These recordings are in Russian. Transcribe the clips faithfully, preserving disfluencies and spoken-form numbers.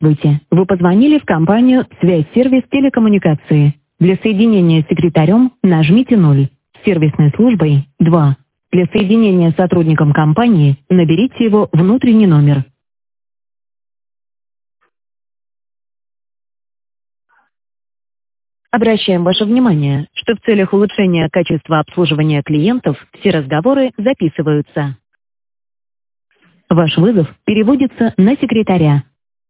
Здравствуйте. Вы позвонили в компанию «Связь-сервис телекоммуникации». Для соединения с секретарем нажмите ноль. С сервисной службой– два. Для соединения с сотрудником компании наберите его внутренний номер. Обращаем ваше внимание, что в целях улучшения качества обслуживания клиентов все разговоры записываются. Ваш вызов переводится на секретаря.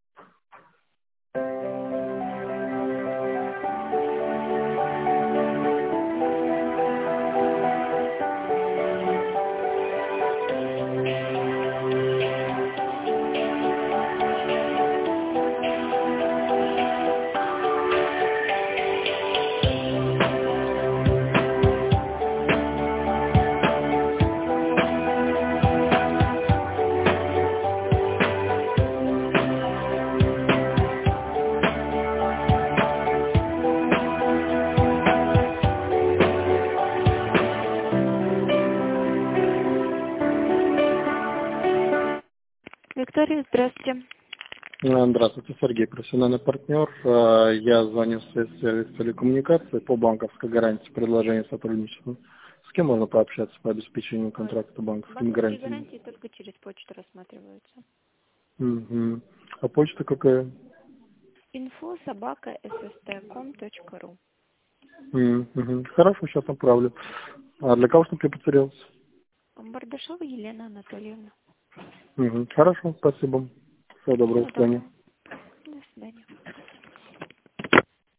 Виктория, здравствуйте. Э, Здравствуйте, Сергей, профессиональный партнер. Э, Я звоню в сервис телекоммуникации по банковской гарантии предложения сотрудничества. С кем можно пообщаться по обеспечению контракта банковскими Банковские гарантиями? гарантии только через почту рассматриваются. Мгм. А почта какая? Info собака sst.com точка ру. Мгм. Хорошо, сейчас направлю. А для кого, чтобы я потерялся? Бардашова Елена Анатольевна. Мгм. Хорошо, спасибо. Всего доброго, Всего до свидания. доброго.